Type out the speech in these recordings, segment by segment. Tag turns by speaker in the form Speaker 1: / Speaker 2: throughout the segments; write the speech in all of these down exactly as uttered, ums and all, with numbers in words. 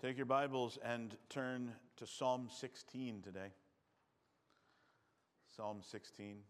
Speaker 1: Take your Bibles and turn to Psalm sixteen today. Psalm sixteen.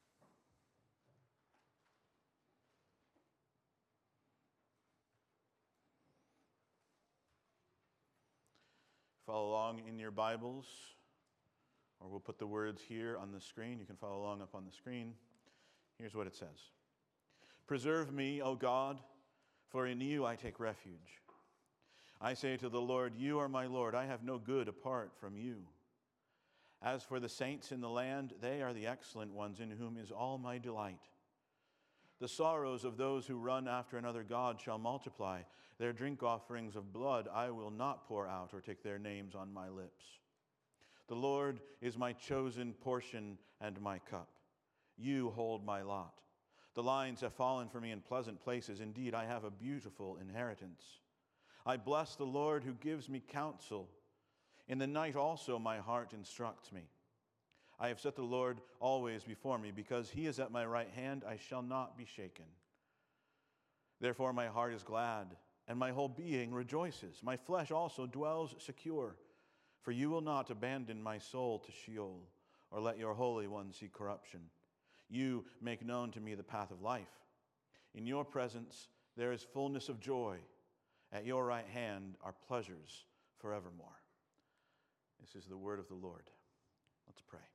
Speaker 1: Follow along in your Bibles, or we'll put the words here on the screen. You can follow along up on the screen. Here's what it says. Preserve me, O God, for in you I take refuge. I say to the Lord, you are my Lord. I have no good apart from you. As for the saints in the land, they are the excellent ones in whom is all my delight. The sorrows of those who run after another god shall multiply. Their drink offerings of blood I will not pour out or take their names on my lips. The Lord is my chosen portion and my cup. You hold my lot. The lines have fallen for me in pleasant places. Indeed, I have a beautiful inheritance. I bless the Lord who gives me counsel. In the night also my heart instructs me. I have set the Lord always before me. Because he is at my right hand, I shall not be shaken. Therefore my heart is glad, and my whole being rejoices. My flesh also dwells secure. For you will not abandon my soul to Sheol, or let your Holy One see corruption. You make known to me the path of life. In your presence there is fullness of joy. At your right hand are pleasures forevermore. This is the word of the Lord. Let's pray.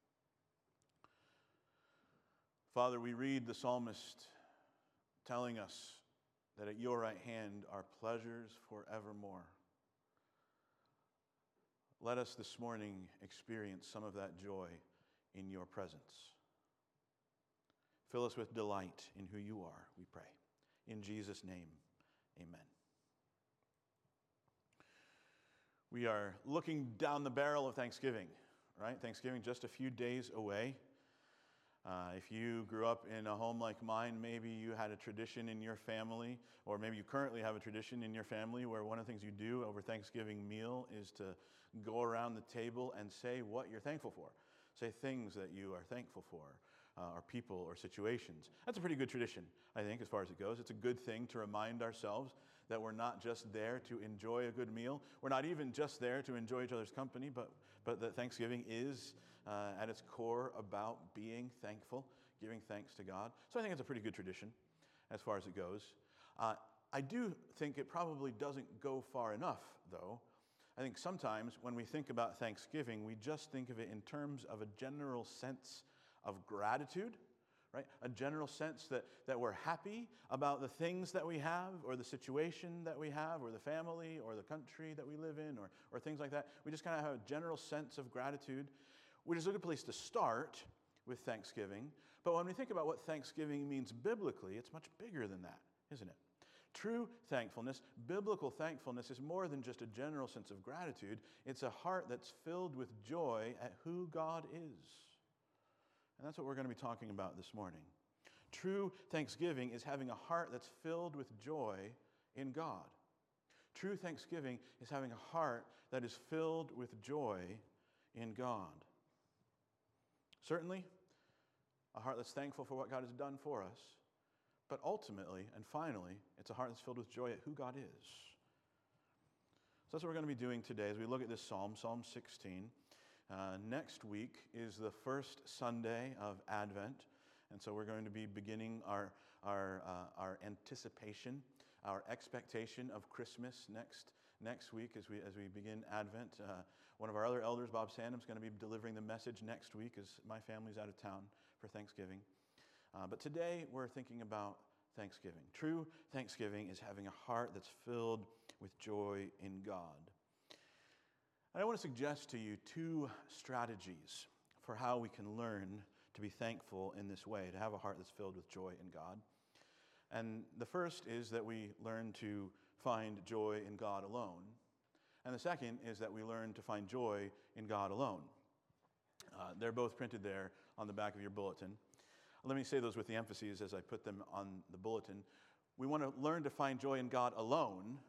Speaker 1: Father, we read the psalmist telling us that at your right hand are pleasures forevermore. Let us this morning experience some of that joy in your presence. Fill us with delight in who you are, we pray. In Jesus' name, amen. We are looking down the barrel of Thanksgiving, right? Thanksgiving just a few days away. Uh, if you grew up in a home like mine, maybe you had a tradition in your family, or maybe you currently have a tradition in your family where one of the things you do over Thanksgiving meal is to go around the table and say what you're thankful for. Say things that you are thankful for, uh, or people or situations. That's a pretty good tradition, I think, as far as it goes. It's a good thing to remind ourselves that we're not just there to enjoy a good meal. We're not even just there to enjoy each other's company, but, but that Thanksgiving is, uh, at its core, about being thankful, giving thanks to God. So I think it's a pretty good tradition as far as it goes. Uh, I do think it probably doesn't go far enough, though. I think sometimes when we think about Thanksgiving, we just think of it in terms of a general sense of gratitude, right? A general sense that, that we're happy about the things that we have, or the situation that we have, or the family, or the country that we live in, or, or things like that. We just kind of have a general sense of gratitude, which is a good place to start with Thanksgiving. But when we think about what Thanksgiving means biblically, it's much bigger than that, isn't it? True thankfulness, biblical thankfulness, is more than just a general sense of gratitude. It's a heart that's filled with joy at who God is. And that's what we're going to be talking about this morning. True thanksgiving is having a heart that's filled with joy in God. True thanksgiving is having a heart that is filled with joy in God. Certainly, a heart that's thankful for what God has done for us. But ultimately and finally, it's a heart that's filled with joy at who God is. So that's what we're going to be doing today as we look at this psalm, Psalm sixteen. Uh, next week is the first Sunday of Advent, and so we're going to be beginning our, our, uh, our anticipation, our expectation of Christmas next, next week as we, as we begin Advent. Uh, one of our other elders, Bob Sandham, is going to be delivering the message next week as my family's out of town for Thanksgiving. Uh, but today we're thinking about Thanksgiving. True Thanksgiving is having a heart that's filled with joy in God. And I want to suggest to you two strategies for how we can learn to be thankful in this way, to have a heart that's filled with joy in God. And the first is that we learn to find joy in God alone. And the second is that we learn to find joy in God alone. Uh, they're both printed there on the back of your bulletin. Let me say those with the emphases as I put them on the bulletin. We want to learn to find joy in God alone.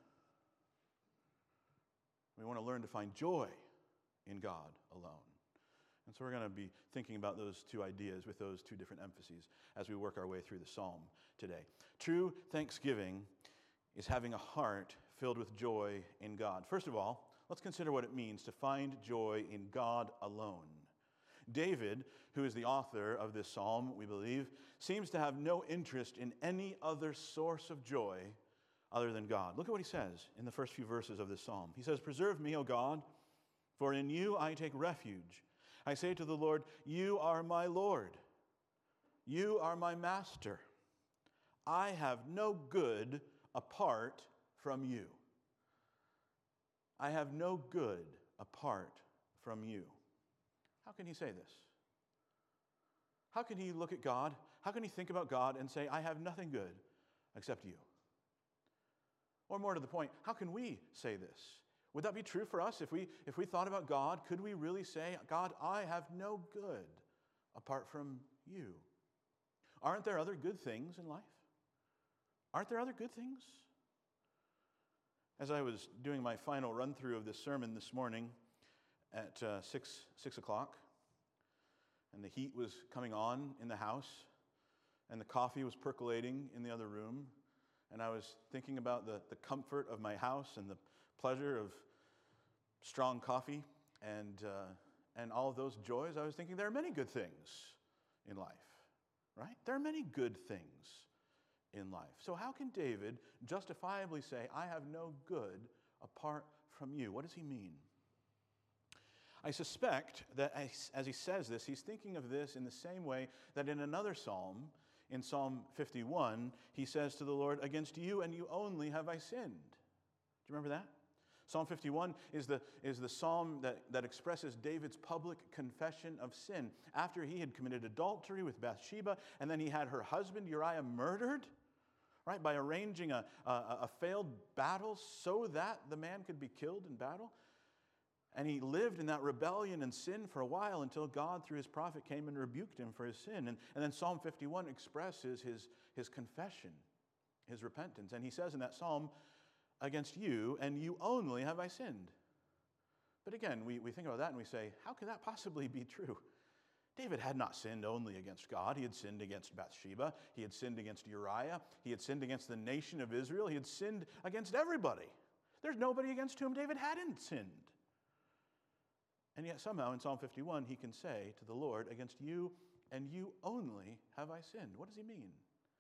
Speaker 1: We want to learn to find joy in God alone. And so we're going to be thinking about those two ideas with those two different emphases as we work our way through the psalm today. True thanksgiving is having a heart filled with joy in God. First of all, let's consider what it means to find joy in God alone. David, who is the author of this psalm, we believe, seems to have no interest in any other source of joy other than God. Look at what he says in the first few verses of this psalm. He says, "Preserve me, O God, for in you I take refuge. I say to the Lord, you are my Lord. You are my master. I have no good apart from you." I have no good apart from you. How can he say this? How can he look at God? How can he think about God and say, I have nothing good except you? Or more to the point, how can we say this? Would that be true for us? If we, if we thought about God, could we really say, God, I have no good apart from you? Aren't there other good things in life? Aren't there other good things? As I was doing my final run-through of this sermon this morning at uh, six, six o'clock, and the heat was coming on in the house, and the coffee was percolating in the other room, and I was thinking about the, the comfort of my house and the pleasure of strong coffee and, uh, and all of those joys, I was thinking there are many good things in life, right? There are many good things in life. So how can David justifiably say, I have no good apart from you? What does he mean? I suspect that as, as he says this, he's thinking of this in the same way that in another psalm, in Psalm fifty-one, he says to the Lord, against you and you only have I sinned. Do you remember that? Psalm fifty-one is the, is the psalm that, that expresses David's public confession of sin. After he had committed adultery with Bathsheba, and then he had her husband Uriah murdered, right, by arranging a, a, a failed battle so that the man could be killed in battle. And he lived in that rebellion and sin for a while until God, through his prophet, came and rebuked him for his sin. And, and then Psalm fifty-one expresses his, his confession, his repentance. And he says in that psalm, against you and you only have I sinned. But again, we, we think about that and we say, how can that possibly be true? David had not sinned only against God. He had sinned against Bathsheba. He had sinned against Uriah. He had sinned against the nation of Israel. He had sinned against everybody. There's nobody against whom David hadn't sinned. And yet somehow in Psalm fifty-one, he can say to the Lord, against you and you only have I sinned. What does he mean?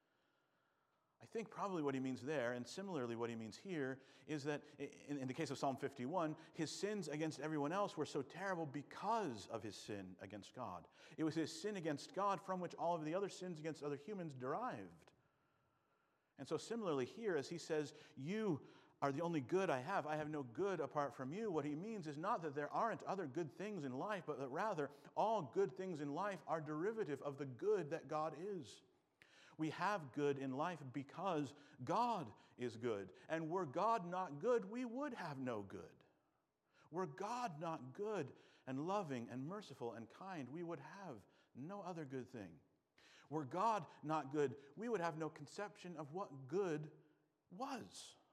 Speaker 1: I think probably what he means there, and similarly what he means here, is that in, in the case of Psalm fifty-one, his sins against everyone else were so terrible because of his sin against God. It was his sin against God from which all of the other sins against other humans derived. And so similarly here, as he says, you are the only good I have. I have no good apart from you. What he means is not that there aren't other good things in life, but that rather all good things in life are derivative of the good that God is. We have good in life because God is good. And were God not good, we would have no good. Were God not good and loving and merciful and kind, we would have no other good thing. Were God not good, we would have no conception of what good was.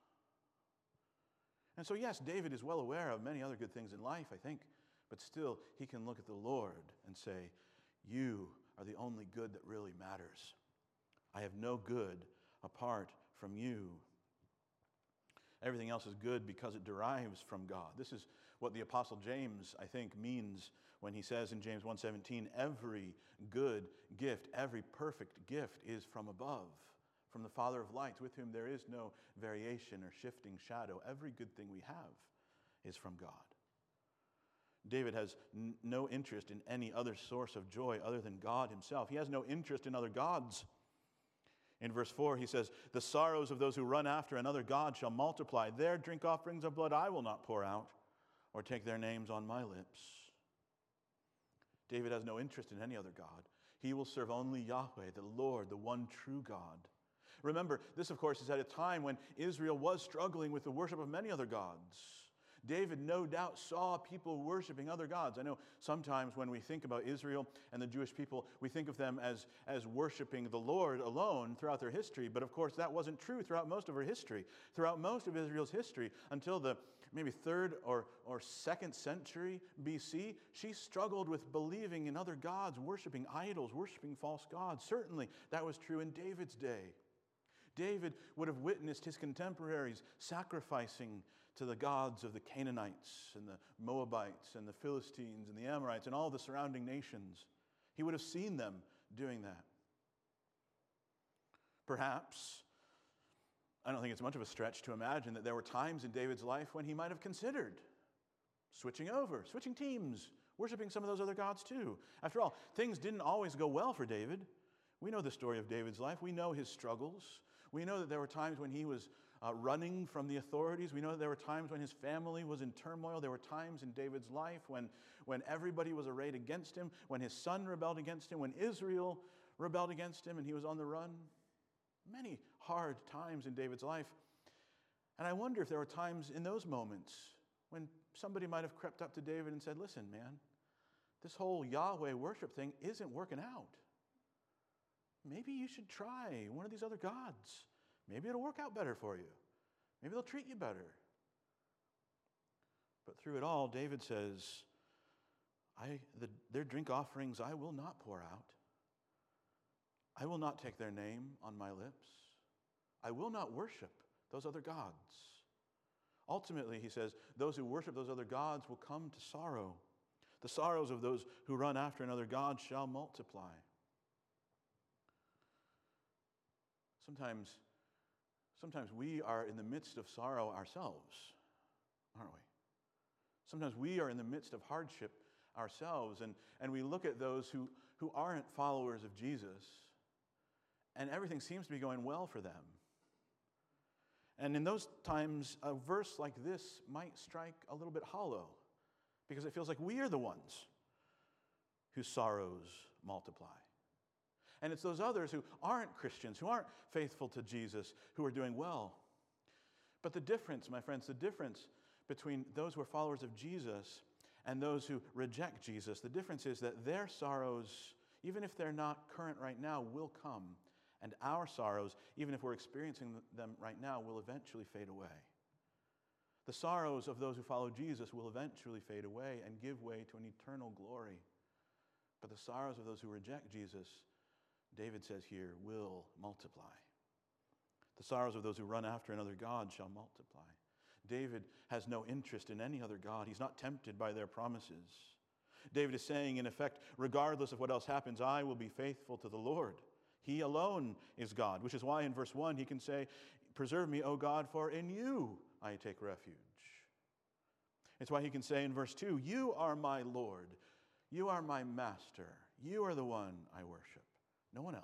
Speaker 1: And so, yes, David is well aware of many other good things in life, I think, but still he can look at the Lord and say, you are the only good that really matters. I have no good apart from you. Everything else is good because it derives from God. This is what the Apostle James, I think, means when he says in James one seventeen, every good gift, every perfect gift is from above, from the Father of lights, with whom there is no variation or shifting shadow. Every good thing we have is from God. David has n- no interest in any other source of joy other than God himself. He has no interest in other gods. In verse four, he says, the sorrows of those who run after another god shall multiply. Their drink offerings of blood I will not pour out, or take their names on my lips. David has no interest in any other god. He will serve only Yahweh, the Lord, the one true God. Remember, this, of course, is at a time when Israel was struggling with the worship of many other gods. David no doubt saw people worshiping other gods. I know sometimes when we think about Israel and the Jewish people, we think of them as, as worshiping the Lord alone throughout their history. But of course, that wasn't true throughout most of her history. Throughout most of Israel's history, until the maybe third or, or second century B C, she struggled with believing in other gods, worshiping idols, worshiping false gods. Certainly, that was true in David's day. David would have witnessed his contemporaries sacrificing to the gods of the Canaanites and the Moabites and the Philistines and the Amorites and all the surrounding nations. He would have seen them doing that. Perhaps, I don't think it's much of a stretch to imagine that there were times in David's life when he might have considered switching over, switching teams, worshiping some of those other gods too. After all, things didn't always go well for David. We know the story of David's life. We know his struggles. We know that there were times when he was uh, running from the authorities. We know that there were times when his family was in turmoil. There were times in David's life when, when everybody was arrayed against him, when his son rebelled against him, when Israel rebelled against him and he was on the run. Many hard times in David's life. And I wonder if there were times in those moments when somebody might have crept up to David and said, listen, man, this whole Yahweh worship thing isn't working out. Maybe you should try one of these other gods. Maybe it'll work out better for you. Maybe they'll treat you better. But through it all, David says, I, the, their drink offerings I will not pour out. I will not take their name on my lips. I will not worship those other gods. Ultimately, he says, those who worship those other gods will come to sorrow. The sorrows of those who run after another god shall multiply. Sometimes, sometimes we are in the midst of sorrow ourselves, aren't we? Sometimes we are in the midst of hardship ourselves, and, and we look at those who, who aren't followers of Jesus, and everything seems to be going well for them. And in those times, a verse like this might strike a little bit hollow, because it feels like we are the ones whose sorrows multiply. And it's those others who aren't Christians, who aren't faithful to Jesus, who are doing well. But the difference, my friends, the difference between those who are followers of Jesus and those who reject Jesus, the difference is that their sorrows, even if they're not current right now, will come. And our sorrows, even if we're experiencing them right now, will eventually fade away. The sorrows of those who follow Jesus will eventually fade away and give way to an eternal glory. But the sorrows of those who reject Jesus, David says here, will multiply. The sorrows of those who run after another god shall multiply. David has no interest in any other god. He's not tempted by their promises. David is saying, in effect, regardless of what else happens, I will be faithful to the Lord. He alone is God, which is why in verse one he can say, preserve me, O God, for in you I take refuge. It's why he can say in verse two, you are my Lord. You are my master. You are the one I worship. No one else.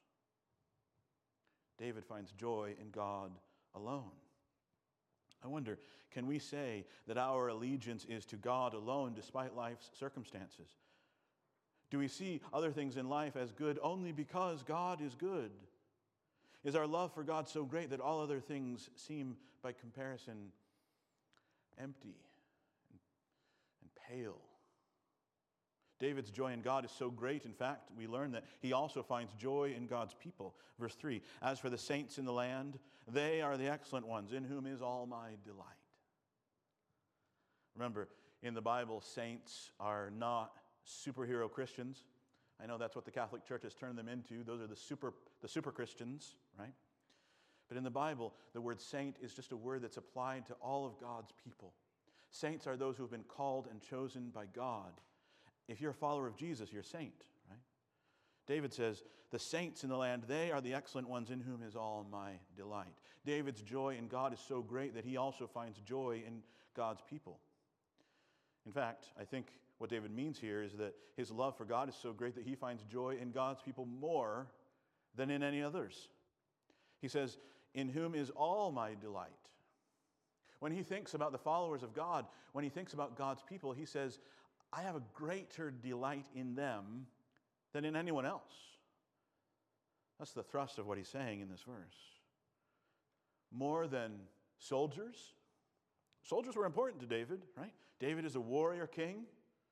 Speaker 1: David finds joy in God alone. I wonder, can we say that our allegiance is to God alone despite life's circumstances? Do we see other things in life as good only because God is good? Is our love for God so great that all other things seem, by comparison, empty and, and pale? David's joy in God is so great, in fact, we learn that he also finds joy in God's people. Verse three, as for the saints in the land, they are the excellent ones, in whom is all my delight. Remember, in the Bible, saints are not superhero Christians. I know that's what the Catholic Church has turned them into. Those are the super, the super Christians, right? But in the Bible, the word saint is just a word that's applied to all of God's people. Saints are those who have been called and chosen by God. If you're a follower of Jesus, you're a saint, right? David says, the saints in the land, they are the excellent ones in whom is all my delight. David's joy in God is so great that he also finds joy in God's people. In fact, I think what David means here is that his love for God is so great that he finds joy in God's people more than in any others. He says, in whom is all my delight. When he thinks about the followers of God, when he thinks about God's people, he says, I have a greater delight in them than in anyone else. That's the thrust of what he's saying in this verse. More than soldiers. Soldiers were important to David, right? David is a warrior king.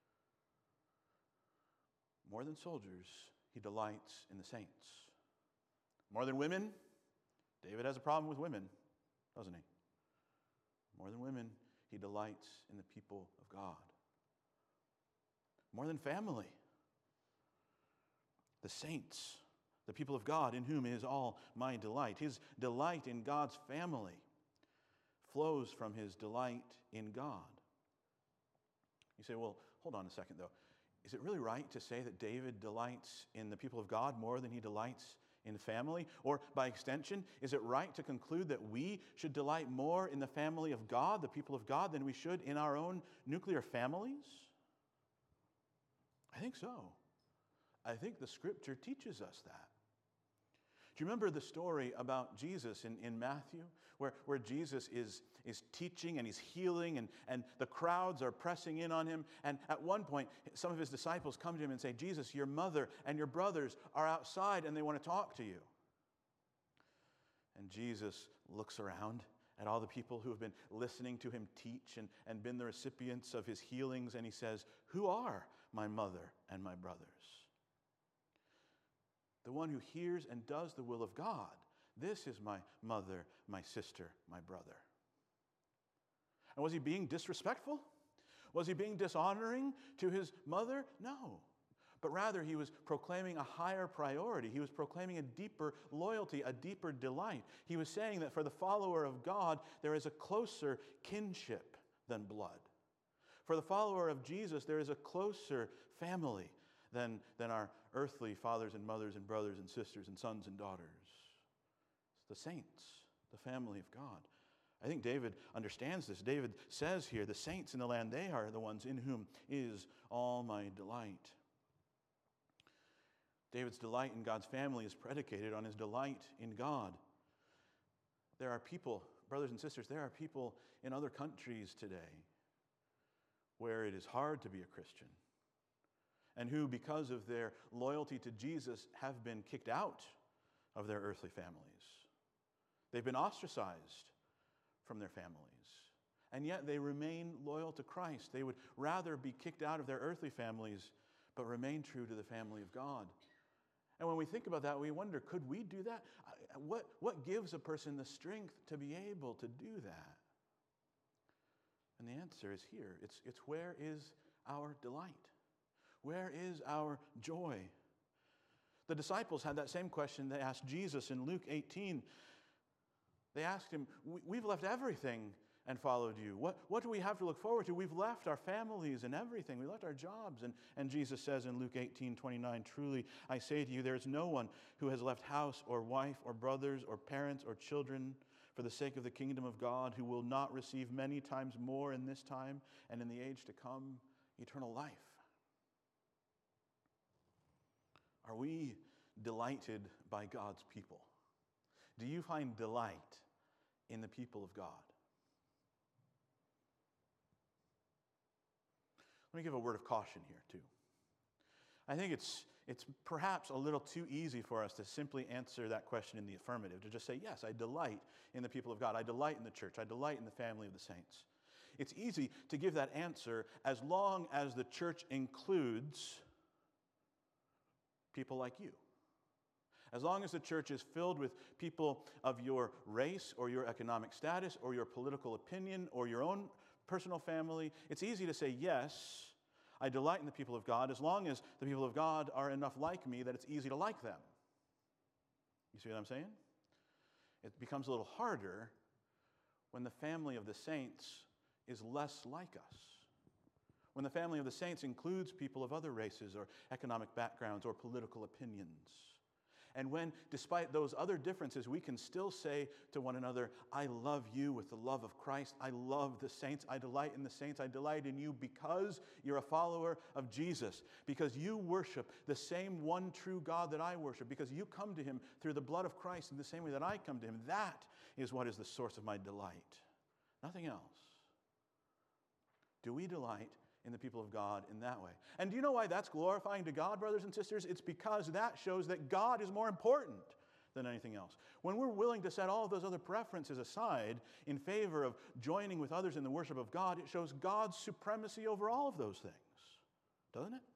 Speaker 1: More than soldiers, he delights in the saints. More than women, David has a problem with women, doesn't he? More than women, he delights in the people of God. More than family, the saints the people of God, in whom is all my delight. His delight in God's family flows from his delight in God. You say, well, hold on a second, though. Is it really right to say that David delights in the people of God more than he delights in family? Or by extension, is it right to conclude that we should delight more in the family of God, the people of God, than we should in our own nuclear families? I think so. I think the Scripture teaches us that. Do you remember the story about Jesus in, in Matthew, where, where Jesus is, is teaching and he's healing, and, and the crowds are pressing in on him? And at one point, some of his disciples come to him and say, Jesus, your mother and your brothers are outside and they want to talk to you. And Jesus looks around at all the people who have been listening to him teach and, and been the recipients of his healings, and he says, who are my mother and my brothers? The one who hears and does the will of God. This is my mother, my sister, my brother. And was he being disrespectful? Was he being dishonoring to his mother? No. But rather, he was proclaiming a higher priority. He was proclaiming a deeper loyalty, a deeper delight. He was saying that for the follower of God, there is a closer kinship than blood. For the follower of Jesus, there is a closer family than, than our earthly fathers and mothers and brothers and sisters and sons and daughters. It's the saints, the family of God. I think David understands this. David says here, the saints in the land, they are the ones in whom is all my delight. David's delight in God's family is predicated on his delight in God. There are people, brothers and sisters, there are people in other countries today where it is hard to be a Christian, and who, because of their loyalty to Jesus, have been kicked out of their earthly families. They've been ostracized from their families, and yet they remain loyal to Christ. They would rather be kicked out of their earthly families, but remain true to the family of God. And when we think about that, we wonder, could we do that? What, what gives a person the strength to be able to do that? And the answer is here. It's, it's where is our delight? Where is our joy? The disciples had that same question they asked Jesus in Luke eighteen. They asked him, we've left everything and followed you. What, what do we have to look forward to? We've left our families and everything. We left our jobs. And, and Jesus says in Luke eighteen twenty-nine, truly I say to you, there is no one who has left house or wife or brothers or parents or children for the sake of the kingdom of God who will not receive many times more in this time and in the age to come eternal life. Are we delighted by God's people? Do you find delight in the people of God? Let me give a word of caution here, too. I think it's, it's perhaps a little too easy for us to simply answer that question in the affirmative, to just say, yes, I delight in the people of God. I delight in the church. I delight in the family of the saints. It's easy to give that answer as long as the church includes people like you. As long as the church is filled with people of your race or your economic status or your political opinion or your own personal family, it's easy to say, yes, I delight in the people of God, as long as the people of God are enough like me that it's easy to like them. You see what I'm saying? It becomes a little harder when the family of the saints is less like us. When the family of the saints includes people of other races or economic backgrounds or political opinions. And when, despite those other differences, we can still say to one another, I love you with the love of Christ. I love the saints. I delight in the saints. I delight in you because you're a follower of Jesus. Because you worship the same one true God that I worship. Because you come to him through the blood of Christ in the same way that I come to him. That is what is the source of my delight. Nothing else. Do we delight in the people of God in that way? And do you know why that's glorifying to God, brothers and sisters? It's because that shows that God is more important than anything else. When we're willing to set all of those other preferences aside in favor of joining with others in the worship of God, it shows God's supremacy over all of those things, doesn't it?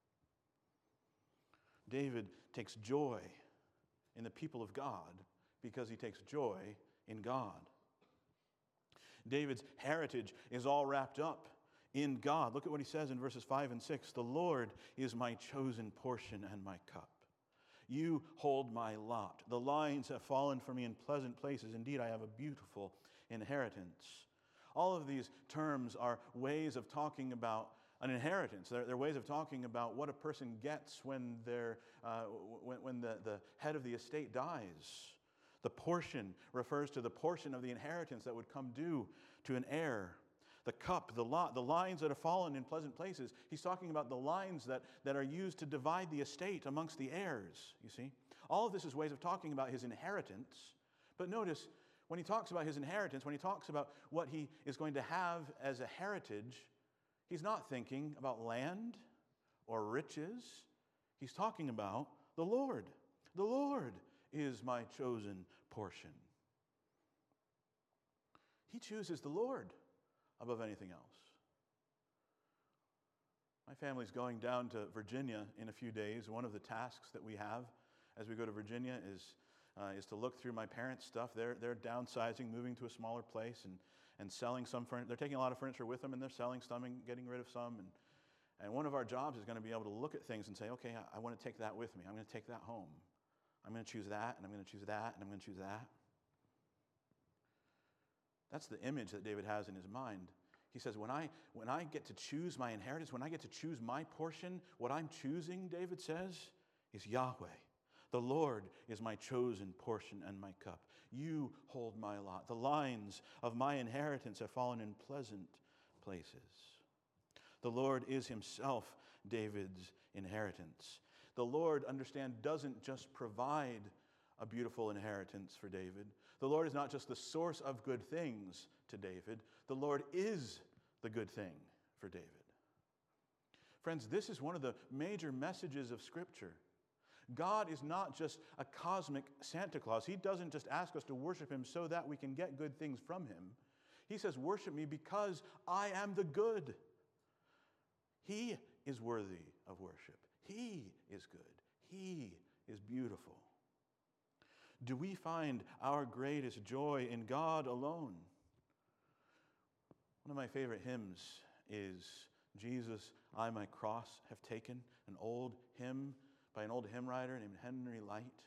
Speaker 1: David takes joy in the people of God because he takes joy in God. David's heritage is all wrapped up in God. Look at what he says in verses five and six. The Lord is my chosen portion and my cup. You hold my lot. The lines have fallen for me in pleasant places. Indeed, I have a beautiful inheritance. All of these terms are ways of talking about an inheritance. They're, they're ways of talking about what a person gets when, they're, uh, when, when the, the head of the estate dies. The portion refers to the portion of the inheritance that would come due to an heir. The cup, the lot, the lines that have fallen in pleasant places. He's talking about the lines that, that are used to divide the estate amongst the heirs, you see. All of this is ways of talking about his inheritance. But notice, when he talks about his inheritance, when he talks about what he is going to have as a heritage, he's not thinking about land or riches. He's talking about the Lord. The Lord is my chosen portion. He chooses the Lord above anything else. My family's going down to Virginia in a few days. One of the tasks that we have as we go to Virginia is, uh, is to look through my parents' stuff. They're, they're downsizing, moving to a smaller place, and, and selling some furniture. They're taking a lot of furniture with them, and they're selling some and getting rid of some. And, and one of our jobs is going to be able to look at things and say, okay, I, I want to take that with me. I'm going to take that home. I'm going to choose that, and I'm going to choose that, and I'm going to choose that. That's the image that David has in his mind. He says, when I, when I get to choose my inheritance, when I get to choose my portion, what I'm choosing, David says, is Yahweh. The Lord is my chosen portion and my cup. You hold my lot. The lines of my inheritance have fallen in pleasant places. The Lord is himself David's inheritance. The Lord, understand, doesn't just provide a beautiful inheritance for David. The Lord is not just the source of good things to David. The Lord is the good thing for David. Friends, this is one of the major messages of Scripture. God is not just a cosmic Santa Claus. He doesn't just ask us to worship him so that we can get good things from him. He says, worship me because I am the good. He is worthy of worship. He is good. He is beautiful. Do we find our greatest joy in God alone? One of my favorite hymns is Jesus, I my cross have taken, an old hymn by an old hymn writer named Henry Light.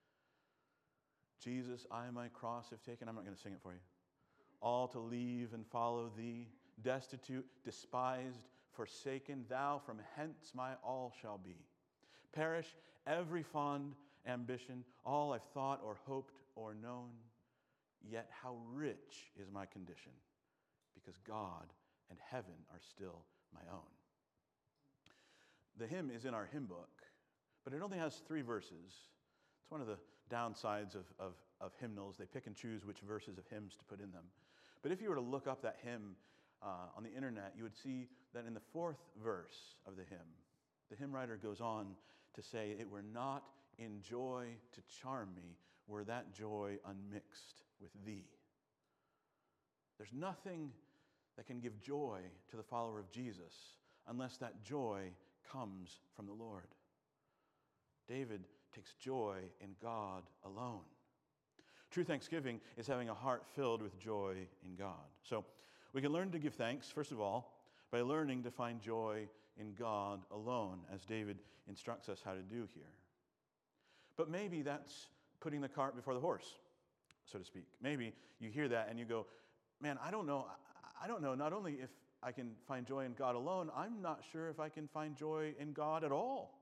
Speaker 1: Jesus, I my cross have taken. I'm not going to sing it for you. All to leave and follow thee, destitute, despised, forsaken, thou from hence my all shall be. Perish every fond ambition, all I've thought or hoped or known, yet how rich is my condition, because God and heaven are still my own. The hymn is in our hymn book, but it only has three verses. It's one of the downsides of, of, of hymnals. They pick and choose which verses of hymns to put in them. But if you were to look up that hymn uh, on the internet, you would see that in the fourth verse of the hymn, the hymn writer goes on to say, it were not in joy to charm me, were that joy unmixed with thee. There's nothing that can give joy to the follower of Jesus unless that joy comes from the Lord. David takes joy in God alone. True thanksgiving is having a heart filled with joy in God. So we can learn to give thanks, first of all, by learning to find joy in God alone, as David instructs us how to do here. But maybe that's putting the cart before the horse, so to speak. Maybe you hear that and you go, man, I don't know. I don't know not only if I can find joy in God alone, I'm not sure if I can find joy in God at all.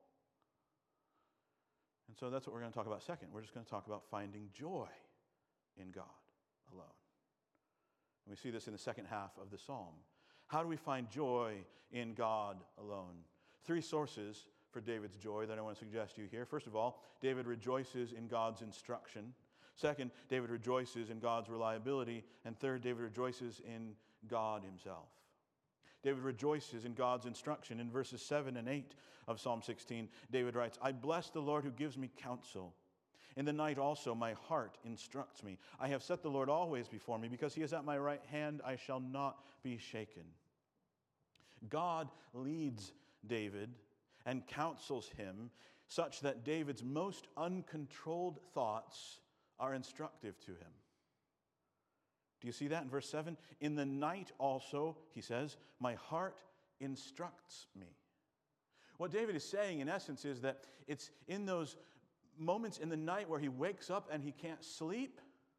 Speaker 1: And so that's what we're going to talk about second. We're just going to talk about finding joy in God alone. And we see this in the second half of the psalm. How do we find joy in God alone? Three sources for David's joy that I want to suggest to you here. First of all, David rejoices in God's instruction. Second, David rejoices in God's reliability. And third, David rejoices in God himself. David rejoices in God's instruction. In verses seven and eight of Psalm sixteen, David writes, I bless the Lord who gives me counsel. In the night also my heart instructs me. I have set the Lord always before me. Because he is at my right hand, I shall not be shaken. God leads David and counsels him such that David's most uncontrolled thoughts are instructive to him. Do you see that in verse seven? In the night also, he says, my heart instructs me. What David is saying, in essence, is that it's in those moments in the night where he wakes up and he can't sleep,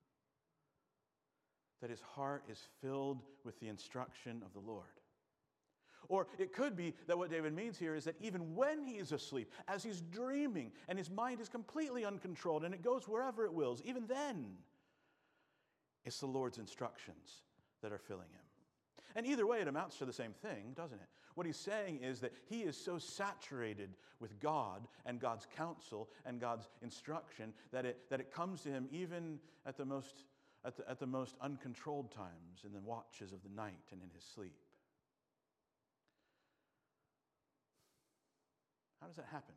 Speaker 1: that his heart is filled with the instruction of the Lord. Or it could be that what David means here is that even when he is asleep, as he's dreaming and his mind is completely uncontrolled and it goes wherever it wills, even then, it's the Lord's instructions that are filling him. And either way, it amounts to the same thing, doesn't it? What he's saying is that he is so saturated with God and God's counsel and God's instruction that it, that it comes to him even at the most, at the, at the most uncontrolled times, in the watches of the night and in his sleep. How does that happen?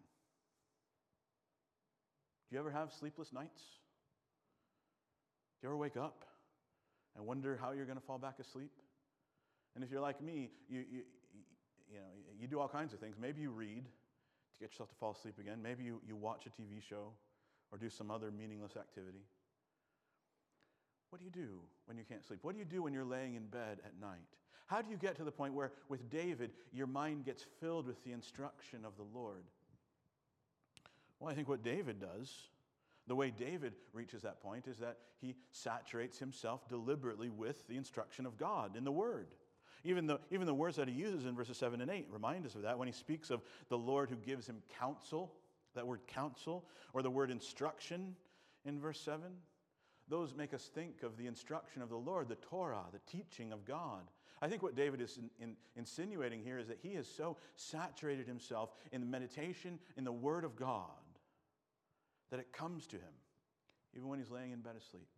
Speaker 1: Do you ever have sleepless nights? Do you ever wake up and wonder how you're going to fall back asleep? And if you're like me, you, you, you know, you do all kinds of things. Maybe you read to get yourself to fall asleep again. Maybe you, you watch a T V show or do some other meaningless activity. What do you do when you can't sleep? What do you do when you're laying in bed at night? How do you get to the point where, with David, your mind gets filled with the instruction of the Lord? Well, I think what David does, the way David reaches that point, is that he saturates himself deliberately with the instruction of God in the Word. Even the, even the words that he uses in verses seven and eight remind us of that. When he speaks of the Lord who gives him counsel, that word counsel, or the word instruction in verse seven, those make us think of the instruction of the Lord, the Torah, the teaching of God. I think what David is in, in, insinuating here is that he has so saturated himself in the meditation, in the Word of God, that it comes to him, even when he's laying in bed asleep.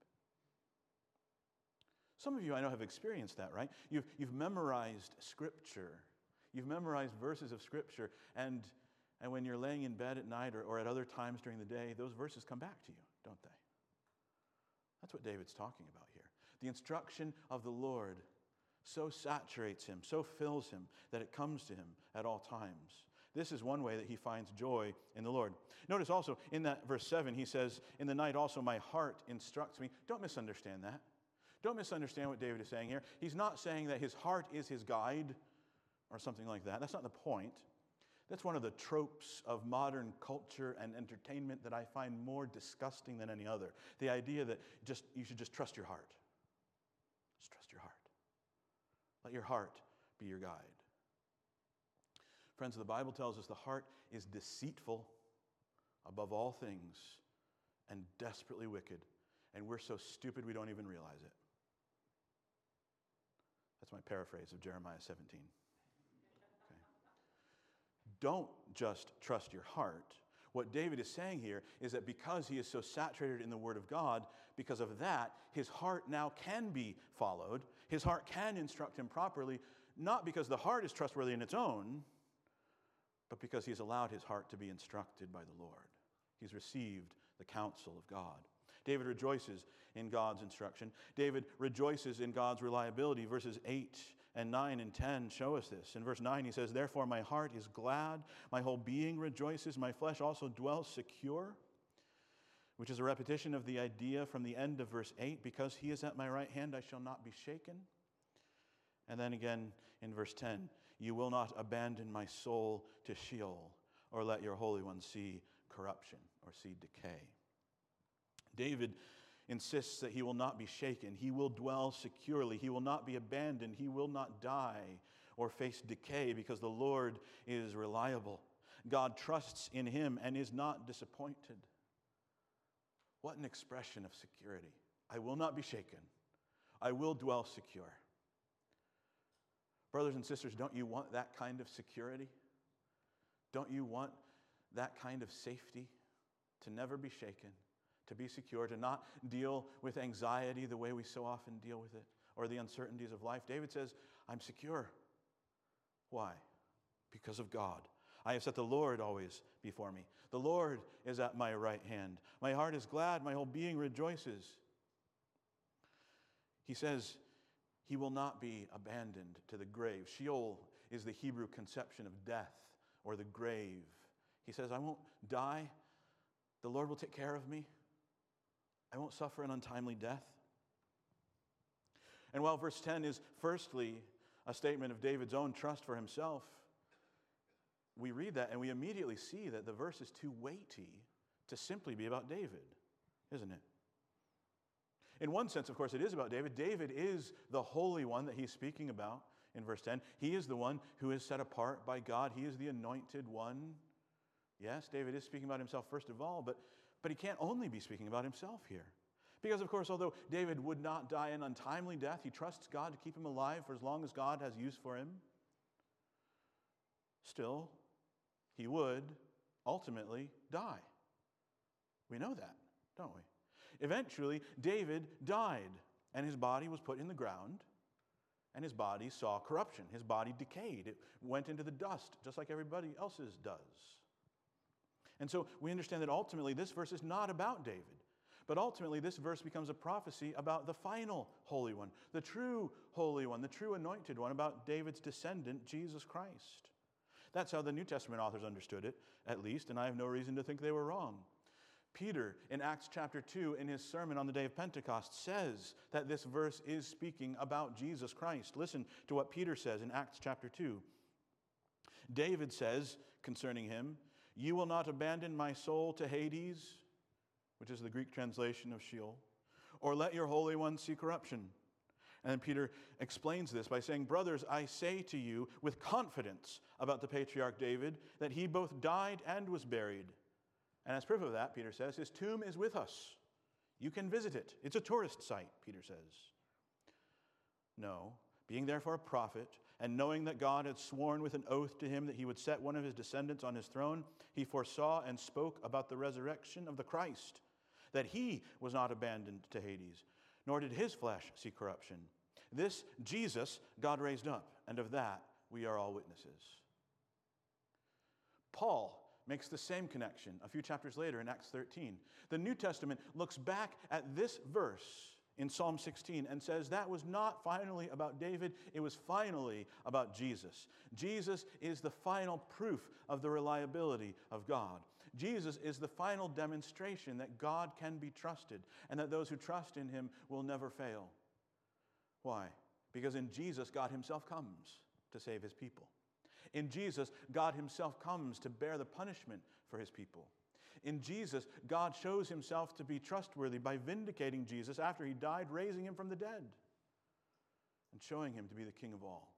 Speaker 1: Some of you, I know, have experienced that, right? You've, you've memorized Scripture. You've memorized verses of Scripture, and, and when you're laying in bed at night or, or at other times during the day, those verses come back to you, don't they? That's what David's talking about here. The instruction of the Lord so saturates him, so fills him, that it comes to him at all times. This is one way that he finds joy in the Lord. Notice also in that verse seven, he says, "In the night also my heart instructs me." Don't misunderstand that. Don't misunderstand what David is saying here. He's not saying that his heart is his guide or something like that. That's not the point. That's one of the tropes of modern culture and entertainment that I find more disgusting than any other. The idea that just you should just trust your heart. Just trust your heart. Let your heart be your guide. Friends, the Bible tells us the heart is deceitful above all things and desperately wicked. And we're so stupid we don't even realize it. That's my paraphrase of Jeremiah seventeen. Don't just trust your heart. What David is saying here is that because he is so saturated in the Word of God, because of that, his heart now can be followed. His heart can instruct him properly, not because the heart is trustworthy in its own, but because he's allowed his heart to be instructed by the Lord. He's received the counsel of God. David rejoices in God's instruction. David rejoices in God's reliability. Verses eight and nine and ten show us this. In verse nine, he says, "Therefore my heart is glad, my whole being rejoices, my flesh also dwells secure," which is a repetition of the idea from the end of verse eight, "Because he is at my right hand, I shall not be shaken." And then again in verse ten, "You will not abandon my soul to Sheol, or let your Holy One see corruption," or see decay. David insists that he will not be shaken. He will dwell securely. He will not be abandoned. He will not die or face decay because the Lord is reliable. God trusts in him and is not disappointed. What an expression of security. I will not be shaken. I will dwell secure. Brothers and sisters, don't you want that kind of security? Don't you want that kind of safety? To never be shaken, to be secure, to not deal with anxiety the way we so often deal with it, or the uncertainties of life. David says, I'm secure. Why? Because of God. I have set the Lord always before me. The Lord is at my right hand. My heart is glad, my whole being rejoices. He says he will not be abandoned to the grave. Sheol is the Hebrew conception of death or the grave. He says, I won't die. The Lord will take care of me. I won't suffer an untimely death. And while verse ten is firstly a statement of David's own trust for himself, we read that and we immediately see that the verse is too weighty to simply be about David, isn't it? In one sense, of course, it is about David. David is the Holy One that he's speaking about in verse ten. He is the one who is set apart by God. He is the anointed one. Yes, David is speaking about himself first of all, but, but he can't only be speaking about himself here. Because, of course, although David would not die an untimely death, he trusts God to keep him alive for as long as God has use for him. Still, he would ultimately die. We know that, don't we? Eventually, David died, and his body was put in the ground, and his body saw corruption. His body decayed. It went into the dust, just like everybody else's does. And so we understand that ultimately this verse is not about David, but ultimately this verse becomes a prophecy about the final Holy One, the true Holy One, the true anointed one, about David's descendant, Jesus Christ. That's how the New Testament authors understood it, at least, and I have no reason to think they were wrong. Peter, in Acts chapter two, in his sermon on the day of Pentecost, says that this verse is speaking about Jesus Christ. Listen to what Peter says in Acts chapter two. David says concerning him, "You will not abandon my soul to Hades," which is the Greek translation of Sheol, "or let your Holy One see corruption." And then Peter explains this by saying, "Brothers, I say to you with confidence about the patriarch David, that he both died and was buried. And as proof of that," Peter says, "his tomb is with us. You can visit it. It's a tourist site," Peter says. No, being therefore a prophet, and knowing that God had sworn with an oath to him that he would set one of his descendants on his throne, he foresaw and spoke about the resurrection of the Christ, that he was not abandoned to Hades, nor did his flesh see corruption. This Jesus God raised up, and of that we are all witnesses. Paul makes the same connection a few chapters later in Acts thirteen. The New Testament looks back at this verse in Psalm sixteen and says that was not finally about David, it was finally about Jesus. Jesus is the final proof of the reliability of God. Jesus is the final demonstration that God can be trusted and that those who trust in him will never fail. Why? Because in Jesus, God himself comes to save his people. In Jesus, God himself comes to bear the punishment for his people. In Jesus, God shows himself to be trustworthy by vindicating Jesus after he died, raising him from the dead, and showing him to be the King of all.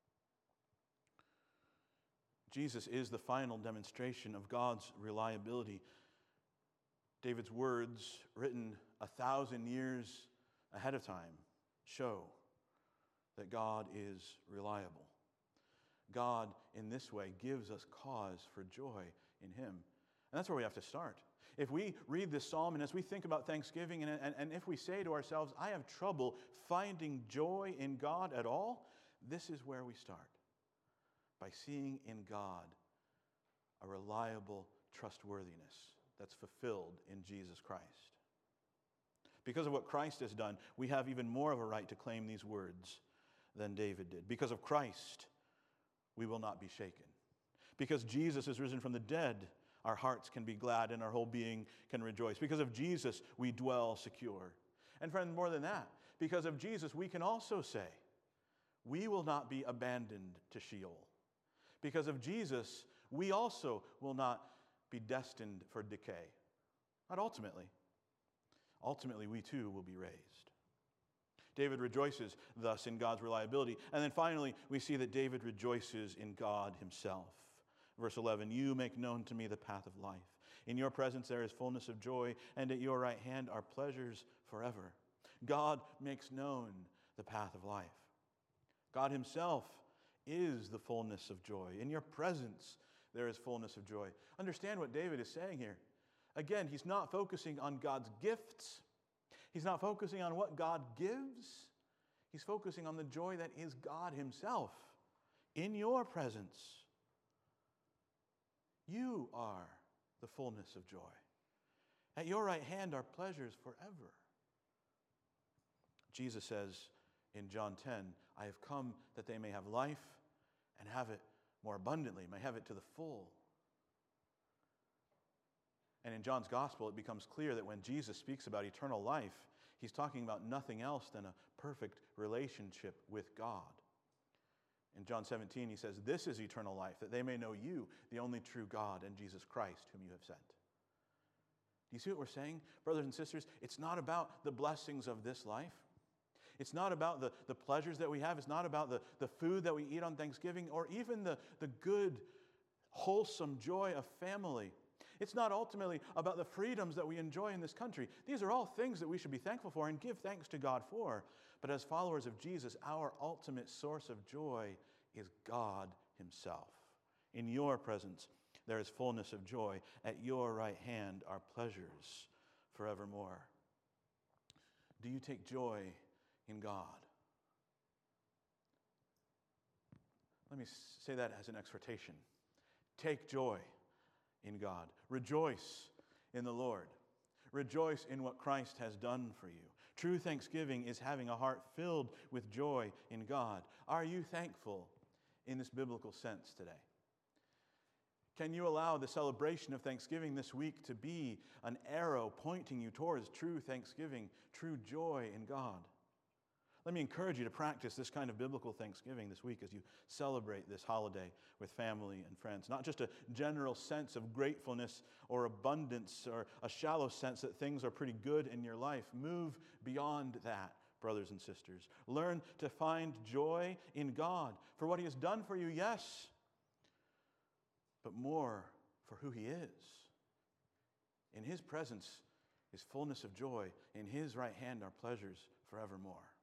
Speaker 1: Jesus is the final demonstration of God's reliability. David's words, written a thousand years ahead of time, show that God is reliable. God, in this way, gives us cause for joy in him. And that's where we have to start. If we read this psalm and as we think about Thanksgiving, and, and, and if we say to ourselves, I have trouble finding joy in God at all, this is where we start. By seeing in God a reliable trustworthiness that's fulfilled in Jesus Christ. Because of what Christ has done, we have even more of a right to claim these words than David did. Because of Christ, we will not be shaken. Because Jesus is risen from the dead, our hearts can be glad and our whole being can rejoice. Because of Jesus, we dwell secure. And friend, more than that, because of Jesus, we can also say, we will not be abandoned to Sheol. Because of Jesus, we also will not be destined for decay. Not ultimately. Ultimately, we too will be raised. David rejoices thus in God's reliability. And then finally, we see that David rejoices in God himself. Verse eleven, you make known to me the path of life. In your presence there is fullness of joy, and at your right hand are pleasures forever. God makes known the path of life. God himself is the fullness of joy. In your presence there is fullness of joy. Understand what David is saying here. Again, he's not focusing on God's gifts. He's not focusing on what God gives. He's focusing on the joy that is God himself in your presence. You are the fullness of joy. At your right hand are pleasures forever. Jesus says in John ten, I have come that they may have life and have it more abundantly, may have it to the full. And in John's gospel, it becomes clear that when Jesus speaks about eternal life, he's talking about nothing else than a perfect relationship with God. In John seventeen, he says, this is eternal life, that they may know you, the only true God, and Jesus Christ, whom you have sent. Do you see what we're saying, brothers and sisters? It's not about the blessings of this life. It's not about the, the pleasures that we have. It's not about the, the food that we eat on Thanksgiving or even the, the good, wholesome joy of family. It's not ultimately about the freedoms that we enjoy in this country. These are all things that we should be thankful for and give thanks to God for. But as followers of Jesus, our ultimate source of joy is God Himself. In your presence, there is fullness of joy. At your right hand are pleasures forevermore. Do you take joy in God? Let me say that as an exhortation. Take joy in God. Rejoice in the Lord. Rejoice in what Christ has done for you. True thanksgiving is having a heart filled with joy in God. Are you thankful in this biblical sense today? Can you allow the celebration of Thanksgiving this week to be an arrow pointing you towards true thanksgiving, true joy in God? Let me encourage you to practice this kind of biblical thanksgiving this week as you celebrate this holiday with family and friends. Not just a general sense of gratefulness or abundance or a shallow sense that things are pretty good in your life. Move beyond that, brothers and sisters. Learn to find joy in God for what He has done for you, yes, but more for who He is. In His presence is fullness of joy. In His right hand are pleasures forevermore.